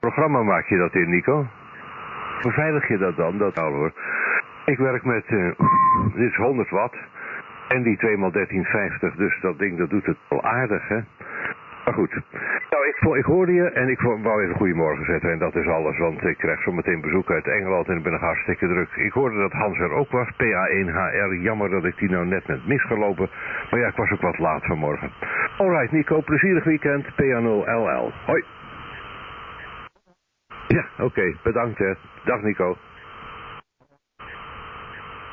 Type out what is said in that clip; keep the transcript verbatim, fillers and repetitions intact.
programma maak je dat in, Nico? Beveilig je dat dan? Dat al hoor. Ik werk met, uh, dit is honderd watt. En die twee maal dertien vijftig, dus dat ding dat doet het wel aardig, hè? Maar goed. Nou, ik, ik hoorde je en ik wou even goedemorgen zetten en dat is alles, want ik krijg zo meteen bezoek uit Engeland en ik ben nog hartstikke druk. Ik hoorde dat Hans er ook was, P A één H R. Jammer dat ik die nou net met misgelopen, maar ja, ik was ook wat laat vanmorgen. Alright, Nico, plezierig weekend, P A nul L L. Hoi. Ja, oké, okay, bedankt hè. Dag Nico.